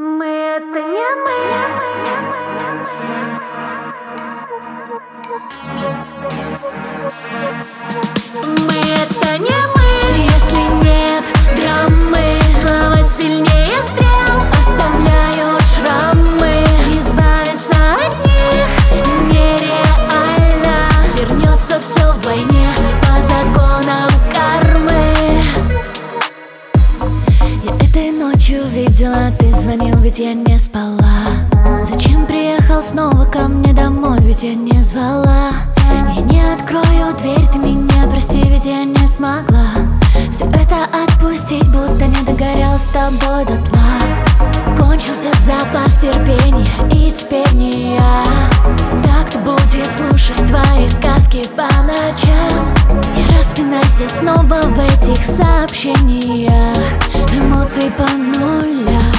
Мы это не мы. Мы это не мы. Если нет драмы, слова сильнее стрел оставляют шрамы. Избавиться от них нереально. Вернется все вдвойне по законам кармы. Я этой ночью видела, ты звонил, ведь я не спала. Зачем приехал снова ко мне домой, ведь я не звала. Я не открою дверь, ты меня прости, ведь я не смогла все это отпустить, будто не догорел с тобой дотла. Кончился запас терпения, и теперь не я. Так кто будет слушать твои сказки по ночам? Не распинайся снова в этих сообщениях. Эмоций по нулям.